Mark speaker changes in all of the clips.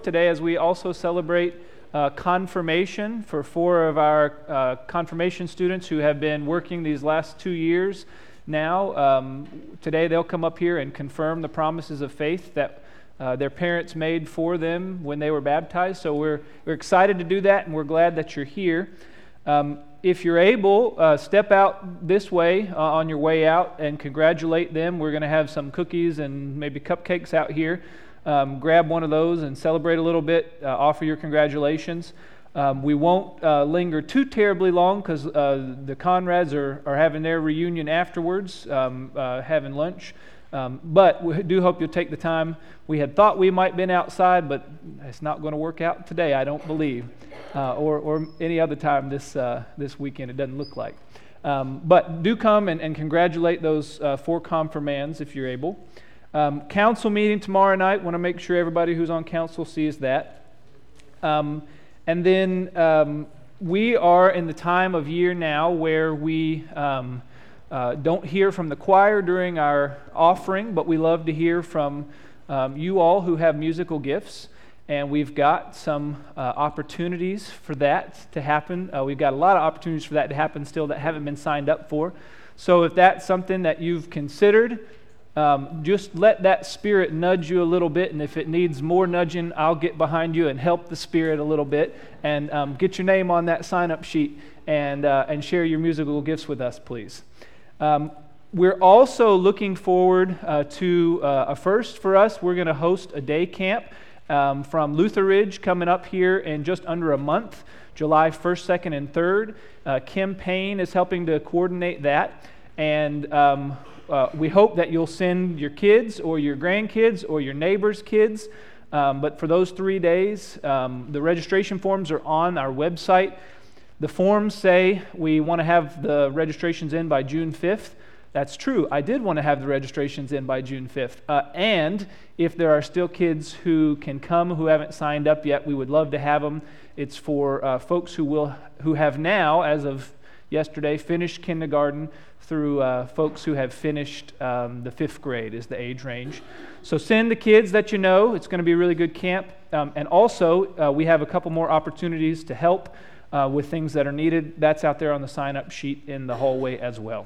Speaker 1: today as we also celebrate confirmation for 4 of our confirmation students who have been working these last 2 years now. Today they'll come up here and confirm the promises of faith that their parents made for them when they were baptized. So we're excited to do that, and we're glad that you're here. If you're able, step out this way on your way out and congratulate them. We're going to have some cookies and maybe cupcakes out here. Grab one of those and celebrate a little bit. Offer your congratulations. We won't linger too terribly long because the Conrads are having their reunion afterwards, having lunch. But we do hope you'll take the time. We had thought we might have been outside, but it's not going to work out today, I don't believe, or any other time this weekend, it doesn't look like. But do come and congratulate those 4 confirmands if you're able. Council meeting tomorrow night. Want to make sure everybody who's on council sees that. And then we are in the time of year now where we don't hear from the choir during our offering, but we love to hear from you all who have musical gifts, and we've got some opportunities for that to happen. We've got a lot of opportunities for that to happen still that haven't been signed up for. So if that's something that you've considered, just let that Spirit nudge you a little bit, and if it needs more nudging, I'll get behind you and help the Spirit a little bit, and get your name on that sign-up sheet and share your musical gifts with us, please. We're also looking forward to a first for us. We're going to host a day camp from Luther Ridge coming up here in just under a month, July 1st, 2nd, and 3rd. Kim Payne is helping to coordinate that, and we hope that you'll send your kids or your grandkids or your neighbors' kids. But for those 3 days, the registration forms are on our website. The forms say we want to have the registrations in by June 5th. That's true. I did want to have the registrations in by June 5th. And if there are still kids who can come who haven't signed up yet, we would love to have them. It's for folks who have now, as of yesterday, finished kindergarten through folks who have finished the 5th grade is the age range. So send the kids that you know. It's going to be a really good camp. And also, we have a couple more opportunities to help with things that are needed. That's out there on the sign-up sheet in the hallway as well.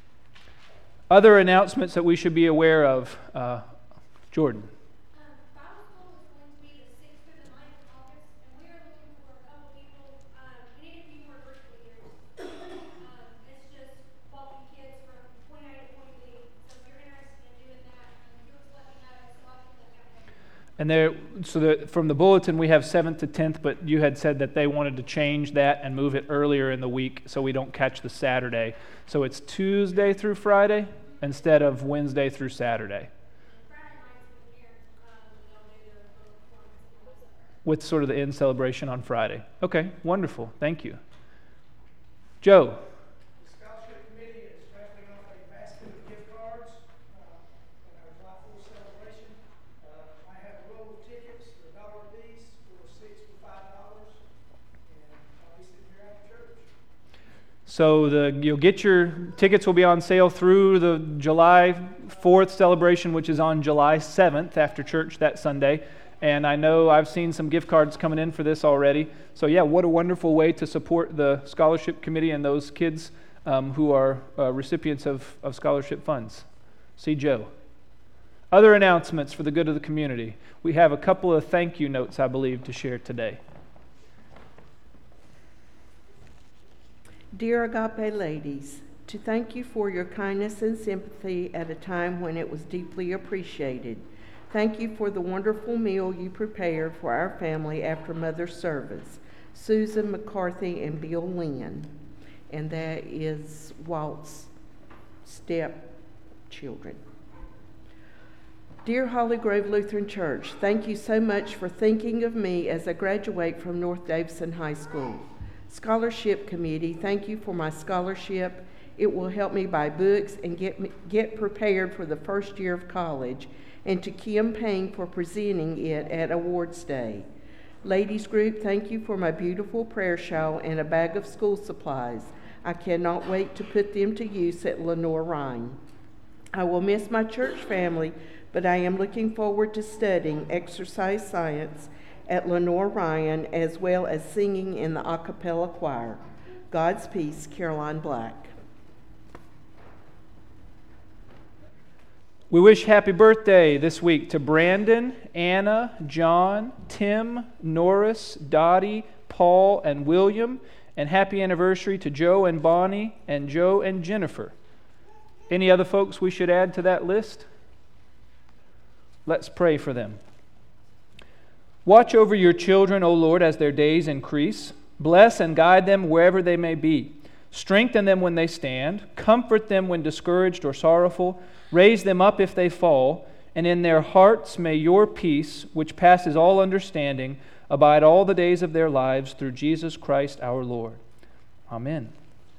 Speaker 1: Other announcements that we should be aware of. Jordan.
Speaker 2: Bible school is going to be the 6th through the 9th of August, and we are looking for a couple people. We need a few more virtual leaders. It's just walking kids from point A to point B. So if you're interested in doing that, just let me know so I can look at it.
Speaker 1: And from the bulletin, we have 7th to 10th, but you had said that they wanted to change that and move it earlier in the week so we don't catch the Saturday. So it's Tuesday through Friday instead of Wednesday through Saturday. With sort of the end celebration on Friday. Okay, wonderful. Thank you. Joe.
Speaker 3: The Scholarship Committee is raffling off a basket of gift cards in our July 4th celebration. I have a roll of tickets, $1 apiece, for $6 for $5, and I'll be sitting here after church.
Speaker 1: So you'll get your tickets will be on sale through the July 4th celebration, which is on July 7th after church that Sunday. And I know I've seen some gift cards coming in for this already. So yeah, what a wonderful way to support the Scholarship Committee and those kids who are recipients of scholarship funds. See Joe. Other announcements for the good of the community. We have a couple of thank you notes, I believe, to share today.
Speaker 4: Dear Agape ladies, to thank you for your kindness and sympathy at a time when it was deeply appreciated. Thank you for the wonderful meal you prepared for our family after Mother's service, Susan McCarthy and Bill Lynn, and that is Walt's stepchildren. Dear Holly Grove Lutheran Church, thank you so much for thinking of me as I graduate from North Davison High School. Scholarship Committee, thank you for my scholarship. It will help me buy books and get prepared for the first year of college, and to Kim Payne for presenting it at Awards Day. Ladies Group, thank you for my beautiful prayer shawl and a bag of school supplies. I cannot wait to put them to use at Lenore Rhine. I will miss my church family, but I am looking forward to studying exercise science at Lenore Ryan, as well as singing in the a cappella choir. God's peace, Caroline Black.
Speaker 1: We wish happy birthday this week to Brandon, Anna, John, Tim, Norris, Dottie, Paul, and William, and happy anniversary to Joe and Bonnie, and Joe and Jennifer. Any other folks we should add to that list? Let's pray for them. Watch over your children, O Lord, as their days increase. Bless and guide them wherever they may be. Strengthen them when they stand. Comfort them when discouraged or sorrowful. Raise them up if they fall. And in their hearts may your peace, which passes all understanding, abide all the days of their lives through Jesus Christ our Lord. Amen.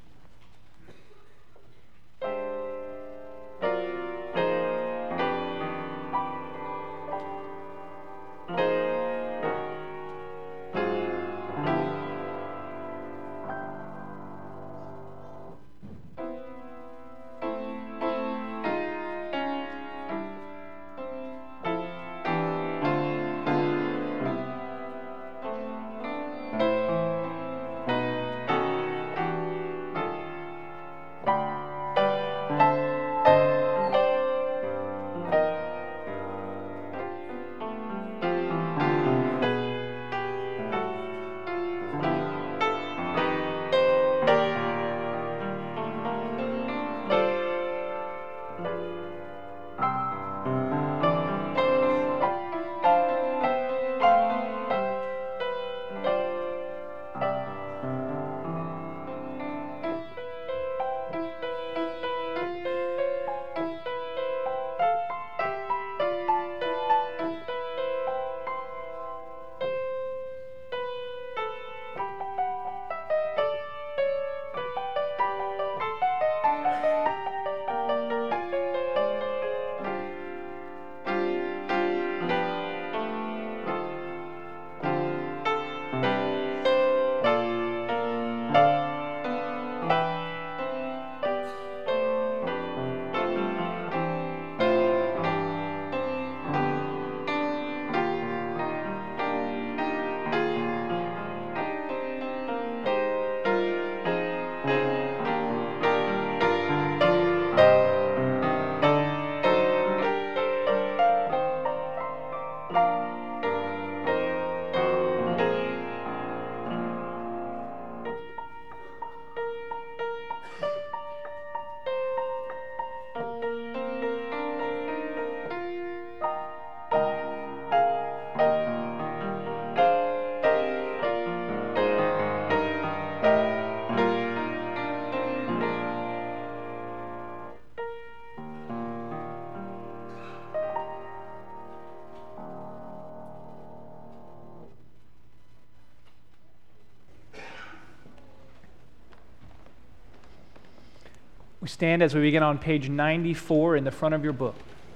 Speaker 1: We stand as we begin on page 94 in the front of your book.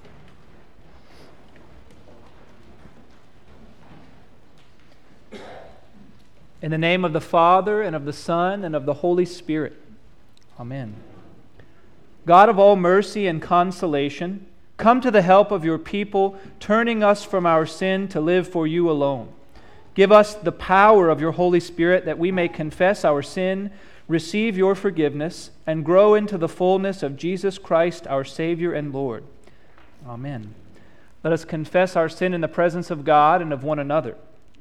Speaker 1: In the name of the Father, and of the Son, and of the Holy Spirit. Amen. God of all mercy and consolation, come to the help of your people, turning us from our sin to live for you alone. Give us the power of your Holy Spirit that we may confess our sin, receive your forgiveness, and grow into the fullness of Jesus Christ, our Savior and Lord. Amen. Let us confess our sin in the presence of God and of one another.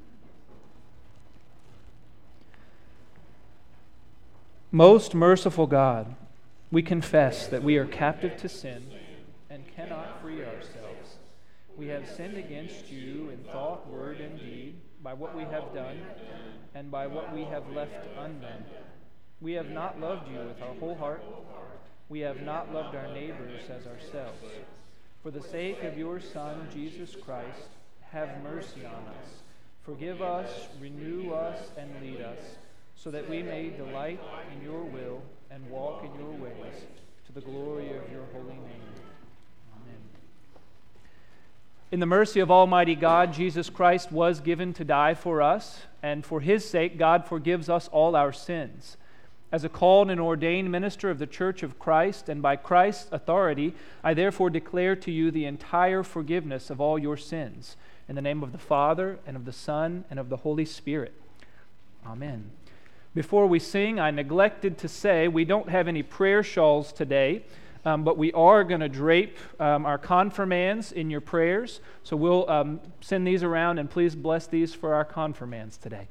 Speaker 1: Most merciful God, we confess that we are captive to sin and cannot free ourselves. We have sinned against you in thought, word, and deed, by what we have done and by what we have left undone. We have not loved you with our whole heart. We have not loved our neighbors as ourselves. For the sake of your Son, Jesus Christ, have mercy on us. Forgive us, renew us, and lead us, so that we may delight in your will and walk in your ways, to the glory of your holy name. Amen. In the mercy of Almighty God, Jesus Christ was given to die for us, and for his sake, God forgives us all our sins. As a called and ordained minister of the Church of Christ, and by Christ's authority, I therefore declare to you the entire forgiveness of all your sins. In the name of the Father, and of the Son, and of the Holy Spirit. Amen. Before we sing, I neglected to say we don't have any prayer shawls today, but we are going to drape our confirmands in your prayers. So we'll send these around, and please bless these for our confirmands today.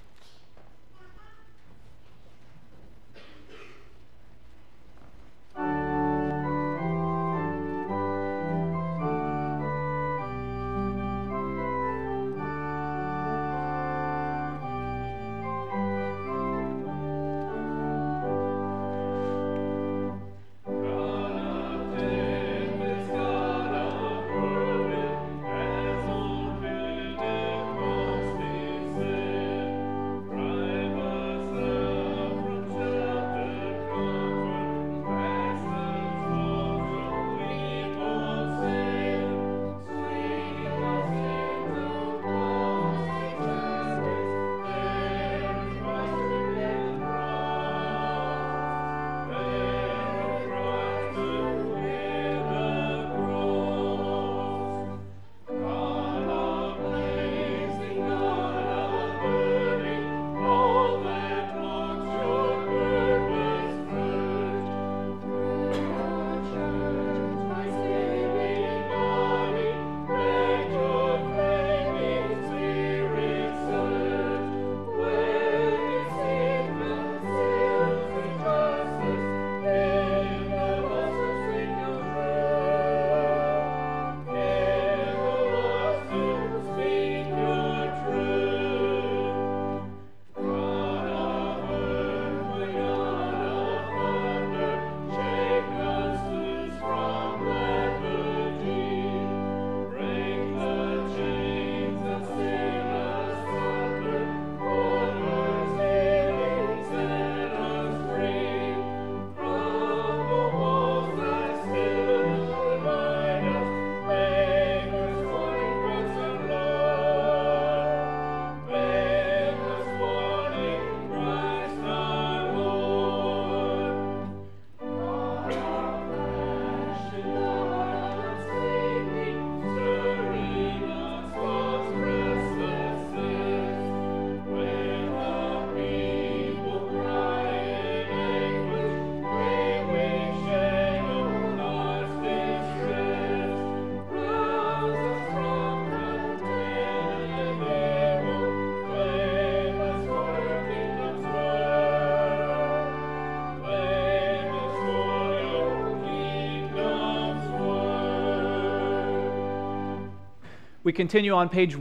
Speaker 1: We continue on page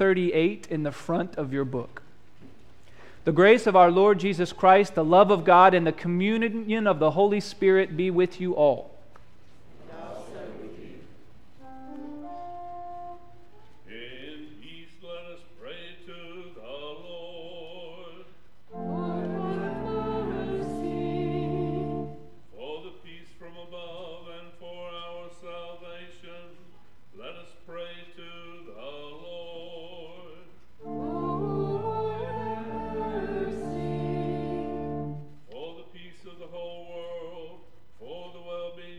Speaker 1: 138 in the front of your book. The grace of our Lord Jesus Christ, the love of God, and the communion of the Holy Spirit be with you all.
Speaker 5: In peace let us pray to the Lord. For the peace from above and for our salvation, let us pray to the Lord. For the peace of the whole world, for the well-being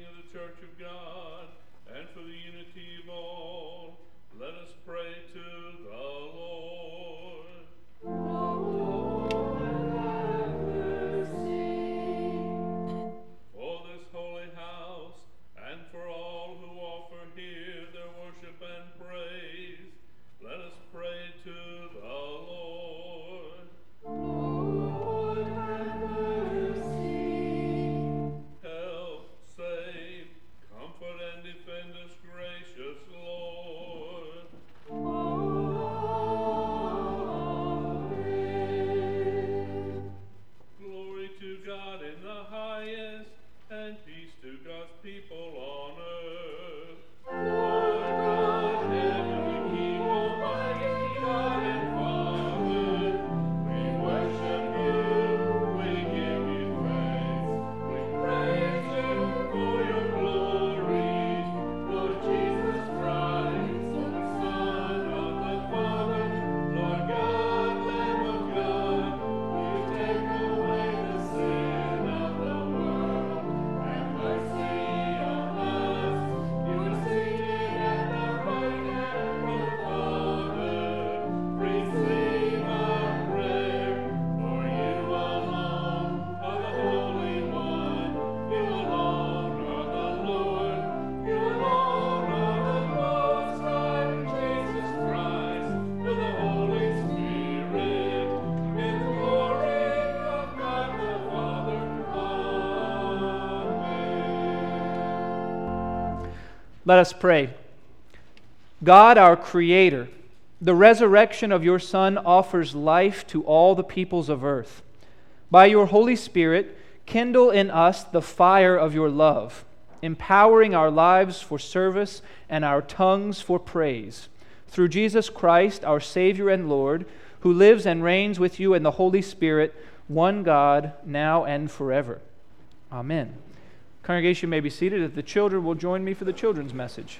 Speaker 1: Let us pray. God, our Creator, the resurrection of your Son offers life to all the peoples of earth. By your Holy Spirit, kindle in us the fire of your love, empowering our lives for service and our tongues for praise. Through Jesus Christ, our Savior and Lord, who lives and reigns with you in the Holy Spirit, one God, now and forever. Amen. Congregation may be seated. If the children will join me for the children's message.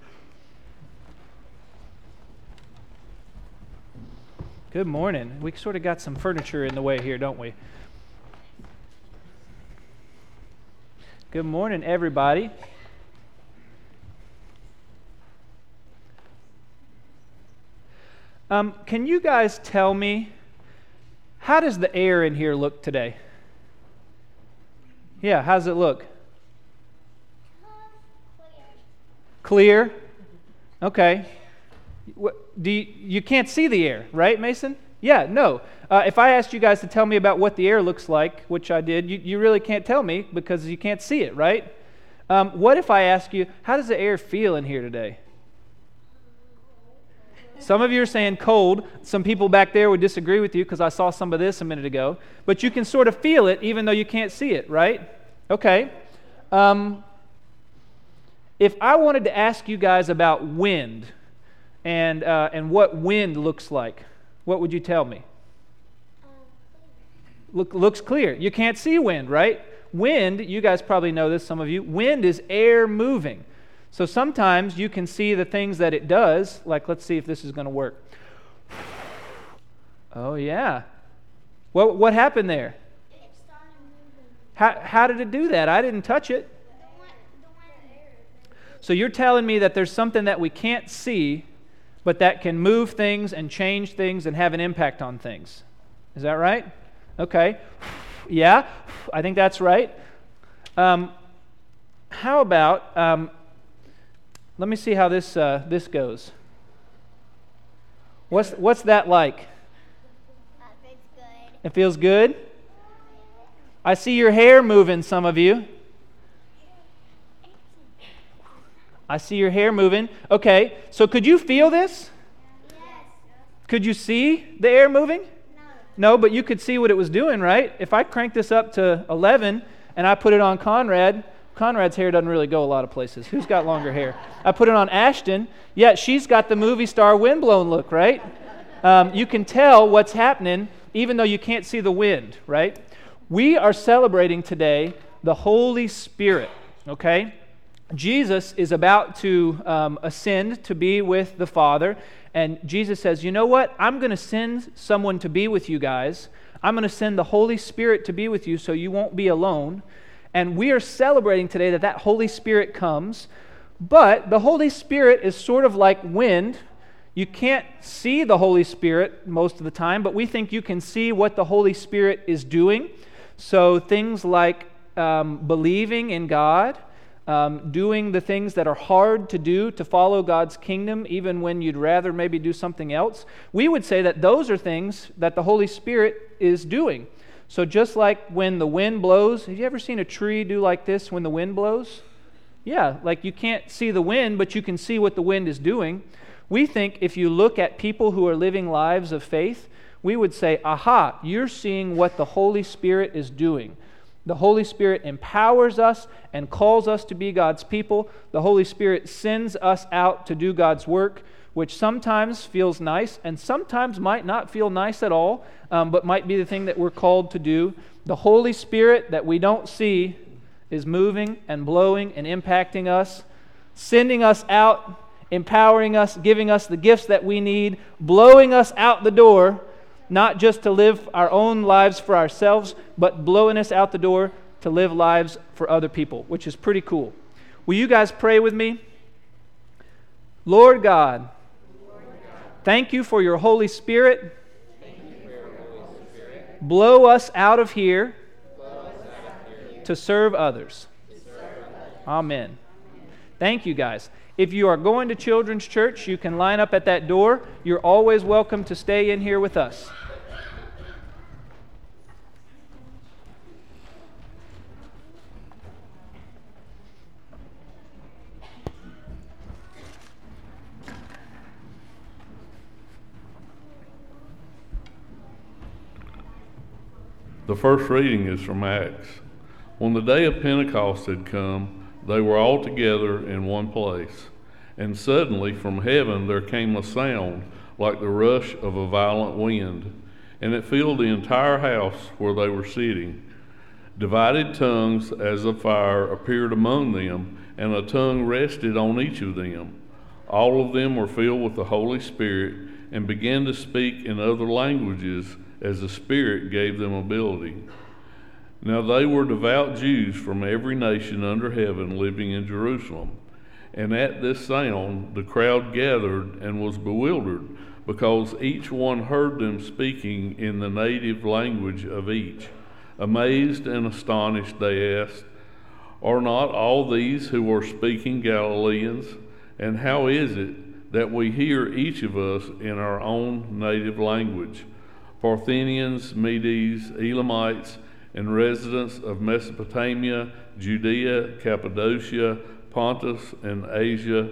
Speaker 1: Good morning. We sort of got some furniture in the way here, don't we? Good morning, everybody. Can you guys tell me, how does the air in here look today? Yeah, how's it look? Clear? Okay. You can't see the air, right, Mason? Yeah, no. If I asked you guys to tell me about what the air looks like, which I did, you really can't tell me because you can't see it, right? What if I ask you, how does the air feel in here today? Some of you are saying cold. Some people back there would disagree with you because I saw some of this a minute ago. But you can sort of feel it even though you can't see it, right? Okay. If I wanted to ask you guys about wind and what wind looks like, what would you tell me? Looks clear. You can't see wind, right? Wind, you guys probably know this, some of you, wind is air moving. So sometimes you can see the things that it does, like let's see if this is going to work. Oh yeah. What happened there?
Speaker 2: It started moving.
Speaker 1: How did it do that? I didn't touch it. So you're telling me that there's something that we can't see, but that can move things and change things and have an impact on things. Is that right? Okay. Yeah, I think that's right. How about, let me see how this goes. What's that like?
Speaker 2: It's good.
Speaker 1: It feels good? I see your hair moving, some of you. I see your hair moving. Okay, so could you feel this?
Speaker 2: Yes.
Speaker 1: Could you see the air moving?
Speaker 2: No.
Speaker 1: No, but you could see what it was doing, right? If I crank this up to 11 and I put it on Conrad's hair doesn't really go a lot of places. Who's got longer hair? I put it on Ashton. Yeah, she's got the movie star windblown look, right? You can tell what's happening even though you can't see the wind, right? We are celebrating today the Holy Spirit, okay? Jesus is about to ascend to be with the Father, and Jesus says, you know what? I'm going to send someone to be with you guys. I'm going to send the Holy Spirit to be with you so you won't be alone. And we are celebrating today that Holy Spirit comes, but the Holy Spirit is sort of like wind. You can't see the Holy Spirit most of the time, but we think you can see what the Holy Spirit is doing. So things like believing in God, doing the things that are hard to do to follow God's kingdom, even when you'd rather maybe do something else. We would say that those are things that the Holy Spirit is doing. So just like when the wind blows, have you ever seen a tree do like this when the wind blows? Yeah, like you can't see the wind, but you can see what the wind is doing. We think if you look at people who are living lives of faith, we would say, aha, you're seeing what the Holy Spirit is doing. The Holy Spirit empowers us and calls us to be God's people. The Holy Spirit sends us out to do God's work, which sometimes feels nice and sometimes might not feel nice at all, but might be the thing that we're called to do. The Holy Spirit that we don't see is moving and blowing and impacting us, sending us out, empowering us, giving us the gifts that we need, blowing us out the door, not just to live our own lives for ourselves, but blowing us out the door to live lives for other people, which is pretty cool. Will you guys pray with me? Lord God, thank you for your Holy Spirit. Blow us out of here to serve others. Amen. Thank you, guys. If you are going to Children's Church, you can line up at that door. You're always welcome to stay in here with us.
Speaker 5: The first reading is from Acts. When the day of Pentecost had come, they were all together in one place. And suddenly from heaven there came a sound like the rush of a violent wind, and it filled the entire house where they were sitting. Divided tongues as of fire appeared among them, and a tongue rested on each of them. All of them were filled with the Holy Spirit and began to speak in other languages as the Spirit gave them ability. Now they were devout Jews from every nation under heaven living in Jerusalem. And at this sound the crowd gathered and was bewildered, because each one heard them speaking in the native language of each. Amazed and astonished, they asked, "Are not all these who are speaking Galileans? And how is it that we hear each of us in our own native language? Parthians, Medes, Elamites, and residents of Mesopotamia, Judea, Cappadocia, Pontus, and Asia,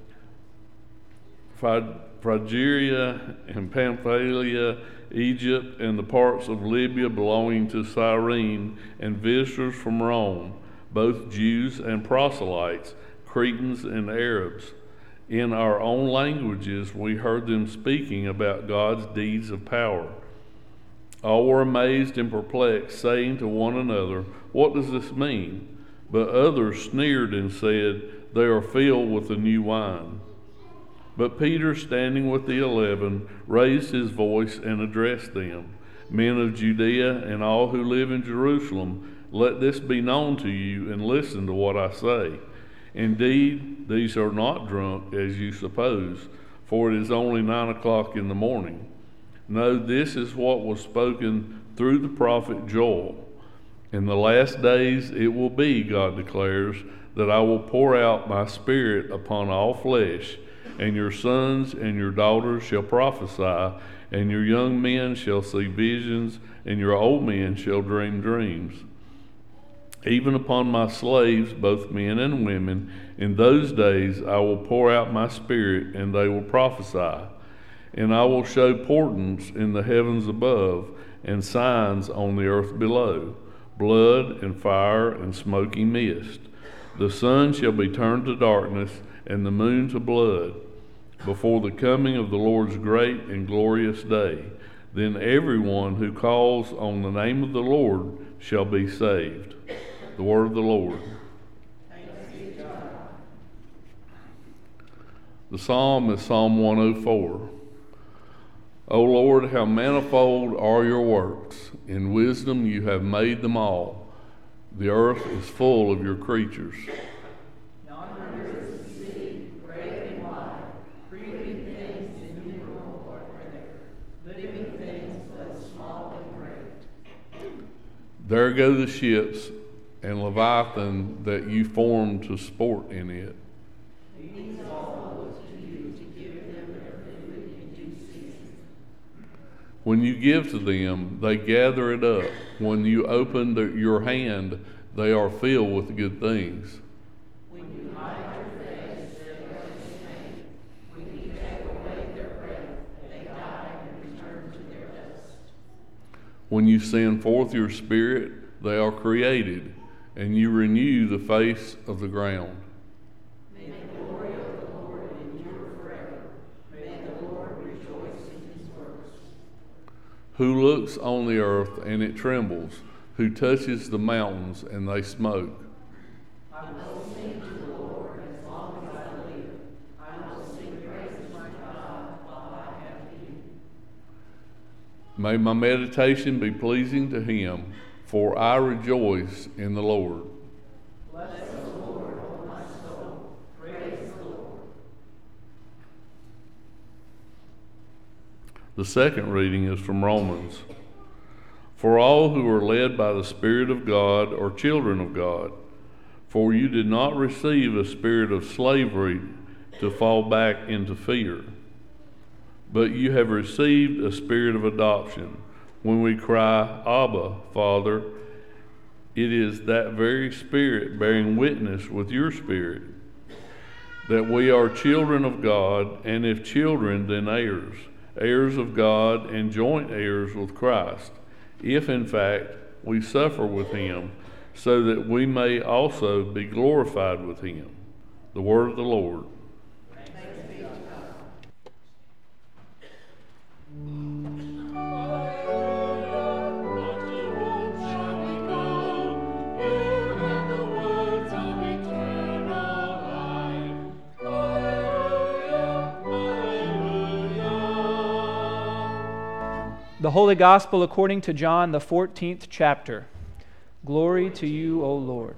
Speaker 5: Phrygia and Pamphylia, Egypt, and the parts of Libya belonging to Cyrene, and visitors from Rome, both Jews and proselytes, Cretans and Arabs. In our own languages we heard them speaking about God's deeds of power." All were amazed and perplexed, saying to one another, "What does this mean?" But others sneered and said, "They are filled with the new wine." But Peter, standing with the 11, raised his voice and addressed them, "Men of Judea and all who live in Jerusalem, let this be known to you, and listen to what I say. Indeed, these are not drunk, as you suppose, for it is only 9 o'clock in the morning. No, this is what was spoken through the prophet Joel. In the last days it will be, God declares, that I will pour out my Spirit upon all flesh, and your sons and your daughters shall prophesy, and your young men shall see visions, and your old men shall dream dreams. Even upon my slaves, both men and women, in those days I will pour out my Spirit, and they will prophesy. And I will show portents in the heavens above, and signs on the earth below, blood and fire and smoky mist. The sun shall be turned to darkness, and the moon to blood, before the coming of the Lord's great and glorious day. Then everyone who calls on the name of the Lord shall be saved." The word of the Lord. The psalm is Psalm 104. O Lord, how manifold are your works! In wisdom you have made them all. The earth is full of your creatures.
Speaker 4: Yonder is the sea, great and wide, creeping things innumerable are there, living things both small and great.
Speaker 5: There go the ships and Leviathan that you formed to sport in it.
Speaker 4: These all look to you to give them their food in due season.
Speaker 5: When you give to them, they gather it up. When you open your hand, they are filled with good things.
Speaker 4: When you hide your face, they are ashamed. When you take away their breath, they die and return to their dust.
Speaker 5: When you send forth your Spirit, they are created, and you renew the face of the ground.
Speaker 4: May the glory of the Lord endure forever. May the Lord rejoice in his works.
Speaker 5: Who looks on the earth and it trembles, who touches the mountains and they smoke.
Speaker 4: I will sing to the Lord as long as I live. I will sing praises to God while I have you.
Speaker 5: May my meditation be pleasing to him, for I rejoice in the Lord.
Speaker 4: Bless the Lord, O my soul. Praise the Lord.
Speaker 5: The second reading is from Romans. For all who are led by the Spirit of God are children of God. For you did not receive a spirit of slavery to fall back into fear, but you have received a spirit of adoption, when we cry, Abba, Father. It is that very Spirit bearing witness with your spirit that we are children of God, and if children, then heirs, heirs of God and joint heirs with Christ, if in fact we suffer with him, so that we may also be glorified with him. The word of the Lord.
Speaker 1: The Holy Gospel according to John, the 14th chapter. Glory to you, O Lord.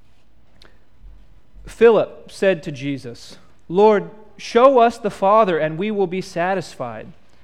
Speaker 1: Philip said to Jesus, Lord, show us the Father, and we will be satisfied.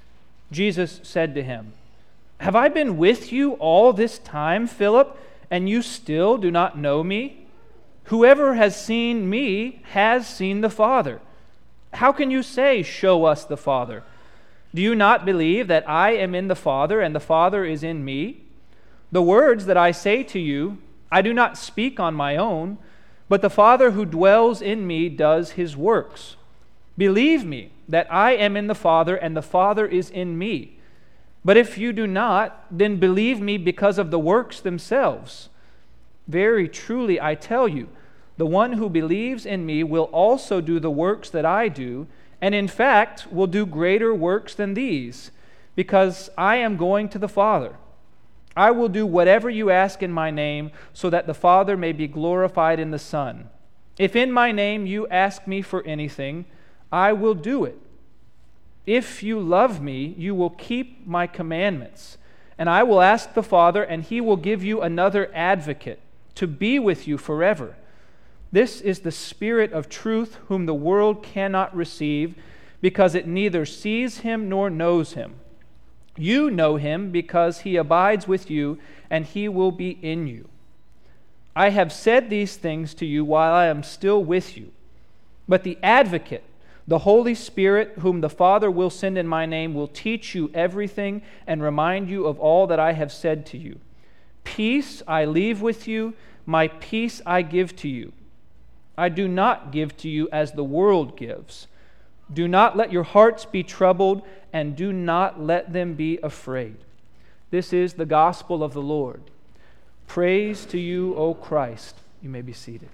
Speaker 1: Jesus said to him, Have I been with you all this time, Philip, and you still do not know me? Whoever has seen me has seen the Father. How can you say, Show us the Father? Do you not believe that I am in the Father and the Father is in me? The words that I say to you, I do not speak on my own, but the Father who dwells in me does his works. Believe me that I am in the Father and the Father is in me. But if you do not, then believe me because of the works themselves. Very truly I tell you, the one who believes in me will also do the works that I do, and in fact will do greater works than these, because I am going to the Father. I will do whatever you ask in my name, so that the Father may be glorified in the Son. If in my name you ask me for anything, I will do it. If you love me, you will keep my commandments. And I will ask the Father, and he will give you another advocate to be with you forever. This is the Spirit of truth, whom the world cannot receive, because it neither sees him nor knows him. You know him because he abides with you, and he will be in you. I have said these things to you while I am still with you. But the Advocate, the Holy Spirit, whom the Father will send in my name, will teach you everything and remind you of all that I have said to you. Peace I leave with you, my peace I give to you. I do not give to you as the world gives. Do not let your hearts be troubled, and do not let them be afraid. This is the gospel of the Lord. Praise to you, O Christ. You may be seated.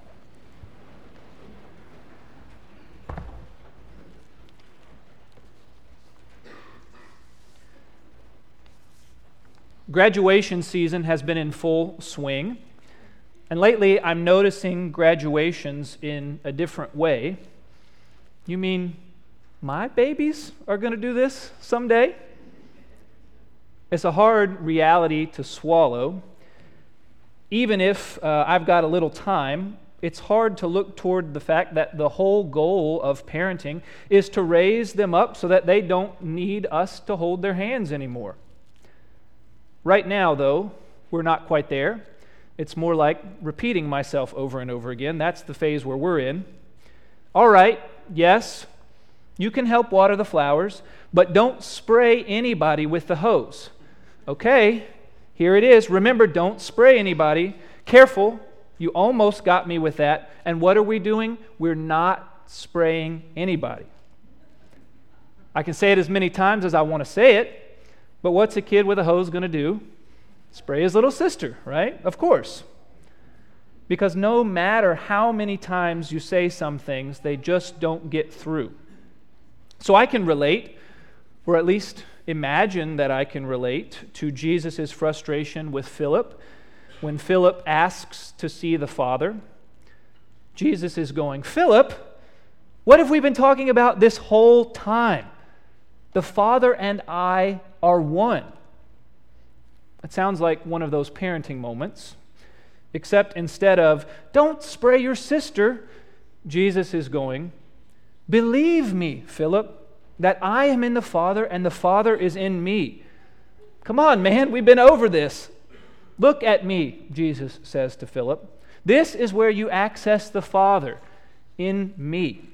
Speaker 1: Graduation season has been in full swing. And lately, I'm noticing graduations in a different way. You mean my babies are going to do this someday? It's a hard reality to swallow. Even if I've got a little time, it's hard to look toward the fact that the whole goal of parenting is to raise them up so that they don't need us to hold their hands anymore. Right now, though, we're not quite there. It's more like repeating myself over and over again. That's the phase where we're in. All right, yes, you can help water the flowers, but don't spray anybody with the hose. Okay, here it is. Remember, don't spray anybody. Careful, you almost got me with that. And what are we doing? We're not spraying anybody. I can say it as many times as I want to say it, but what's a kid with a hose going to do? Spray his little sister, right? Of course. Because no matter how many times you say some things, they just don't get through. So I can relate, or at least imagine that I can relate, to Jesus' frustration with Philip. When Philip asks to see the Father, Jesus is going, Philip, what have we been talking about this whole time? The Father and I are one. It sounds like one of those parenting moments, except instead of, don't spray your sister, Jesus is going, believe me, Philip, that I am in the Father and the Father is in me. Come on, man, we've been over this. Look at me, Jesus says to Philip. This is where you access the Father, in me.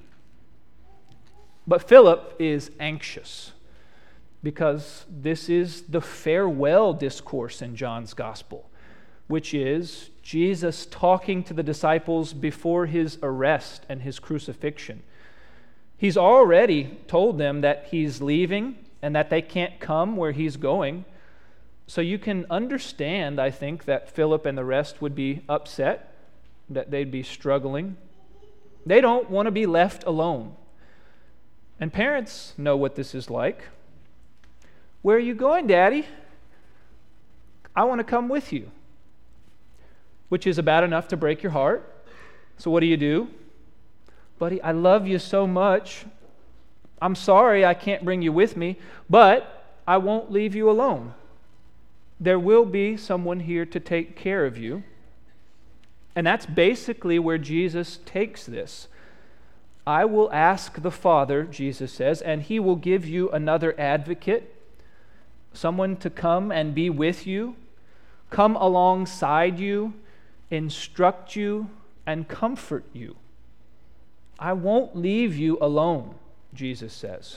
Speaker 1: But Philip is anxious, because this is the farewell discourse in John's Gospel, which is Jesus talking to the disciples before his arrest and his crucifixion. He's already told them that he's leaving and that they can't come where he's going. So you can understand, I think, that Philip and the rest would be upset, that they'd be struggling. They don't want to be left alone. And parents know what this is like. Where are you going, Daddy? I want to come with you. Which is about enough to break your heart. So what do? Buddy, I love you so much. I'm sorry I can't bring you with me, but I won't leave you alone. There will be someone here to take care of you. And that's basically where Jesus takes this. I will ask the Father, Jesus says, and He will give you another advocate, someone to come and be with you, come alongside you, instruct you, and comfort you. I won't leave you alone, Jesus says.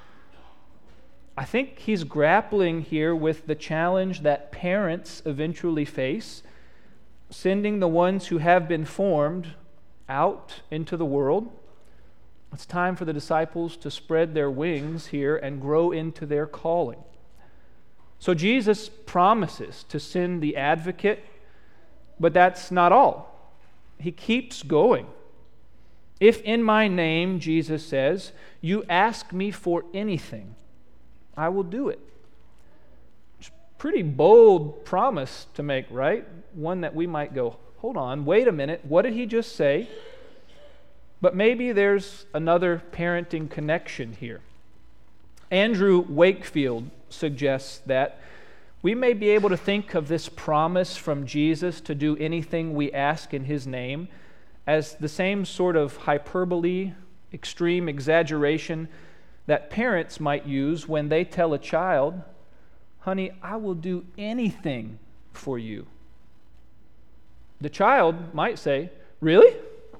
Speaker 1: I think He's grappling here with the challenge that parents eventually face, sending the ones who have been formed out into the world. It's time for the disciples to spread their wings here and grow into their calling. So Jesus promises to send the advocate, but that's not all. He keeps going. If in my name, Jesus says, you ask me for anything, I will do it. It's a pretty bold promise to make, right? One that we might go, hold on, wait a minute, what did He just say? But maybe there's another parenting connection here. Andrew Wakefield suggests that we may be able to think of this promise from Jesus to do anything we ask in His name as the same sort of hyperbole, extreme exaggeration that parents might use when they tell a child, honey, I will do anything for you. The child might say, really?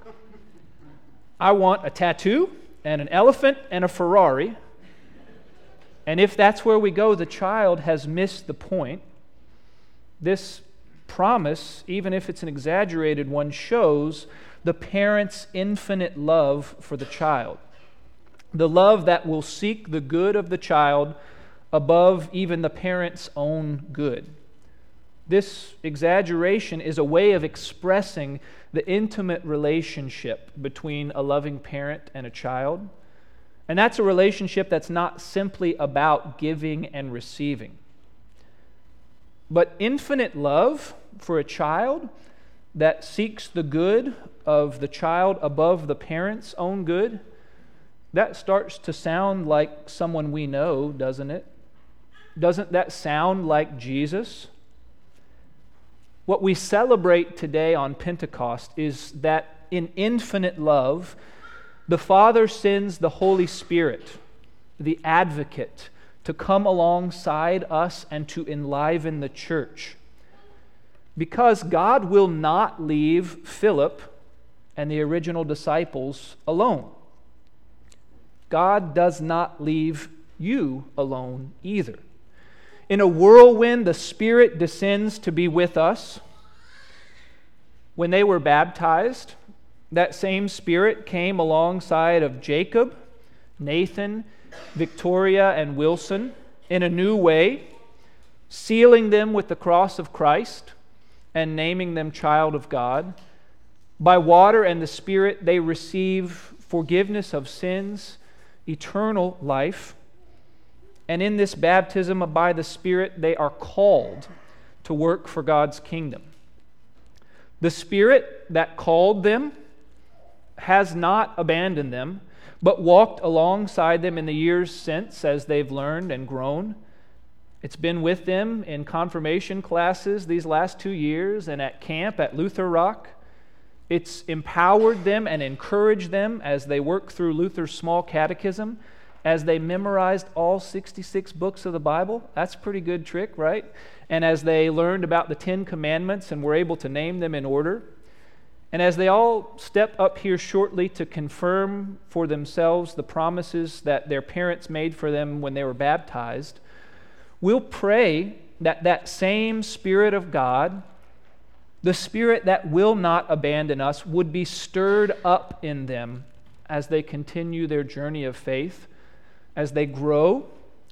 Speaker 1: I want a tattoo and an elephant and a Ferrari. And if that's where we go, the child has missed the point. This promise, even if it's an exaggerated one, shows the parent's infinite love for the child. The love that will seek the good of the child above even the parent's own good. This exaggeration is a way of expressing the intimate relationship between a loving parent and a child. And that's a relationship that's not simply about giving and receiving. But infinite love for a child that seeks the good of the child above the parent's own good, that starts to sound like someone we know, doesn't it? Doesn't that sound like Jesus? What we celebrate today on Pentecost is that in infinite love, the Father sends the Holy Spirit, the advocate, to come alongside us and to enliven the church. Because God will not leave Philip and the original disciples alone. God does not leave you alone either. In a whirlwind, the Spirit descends to be with us. When they were baptized, that same Spirit came alongside of Jacob, Nathan, Victoria, and Wilson in a new way, sealing them with the cross of Christ and naming them child of God. By water and the Spirit, they receive forgiveness of sins, eternal life. And in this baptism by the Spirit, they are called to work for God's kingdom. The Spirit that called them has not abandoned them, but walked alongside them in the years since as they've learned and grown. It's been with them in confirmation classes these last 2 years and at camp at Luther Rock. It's empowered them and encouraged them as they work through Luther's small catechism, as they memorized all 66 books of the Bible. That's a pretty good trick, right? And as they learned about the 10 Commandments and were able to name them in order. And as they all step up here shortly to confirm for themselves the promises that their parents made for them when they were baptized, we'll pray that that same Spirit of God, the Spirit that will not abandon us, would be stirred up in them as they continue their journey of faith, as they grow,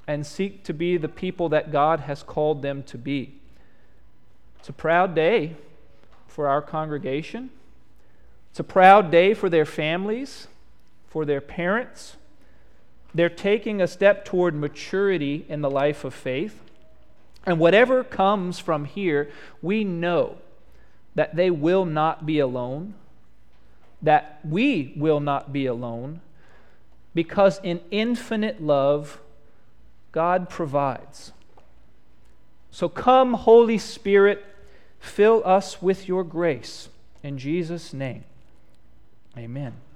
Speaker 1: and seek to be the people that God has called them to be. It's a proud day for our congregation. It's a proud day for their families, for their parents. They're taking a step toward maturity in the life of faith. And whatever comes from here, we know that they will not be alone, that we will not be alone, because in infinite love, God provides. So come, Holy Spirit, fill us with your grace. In Jesus' name, amen.